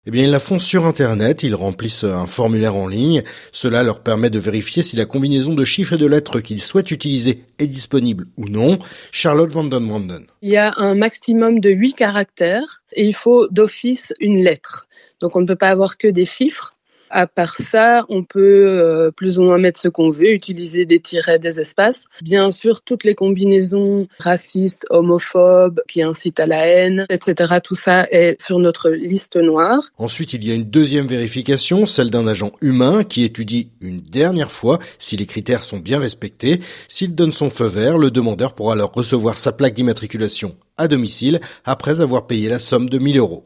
Eh bien, ils la font sur Internet, ils remplissent un formulaire en ligne. Cela leur permet de vérifier si la combinaison de chiffres et de lettres qu'ils souhaitent utiliser est disponible ou non. Charlotte Van Den Branden. Il y a un maximum de 8 caractères et il faut d'office une lettre. Donc on ne peut pas avoir que des chiffres. À part ça, on peut plus ou moins mettre ce qu'on veut, utiliser des tirets, des espaces. Bien sûr, toutes les combinaisons racistes, homophobes, qui incitent à la haine, etc. Tout ça est sur notre liste noire. Ensuite, il y a une deuxième vérification, celle d'un agent humain qui étudie une dernière fois si les critères sont bien respectés. S'il donne son feu vert, le demandeur pourra alors recevoir sa plaque d'immatriculation à domicile après avoir payé la somme de 1 000 €.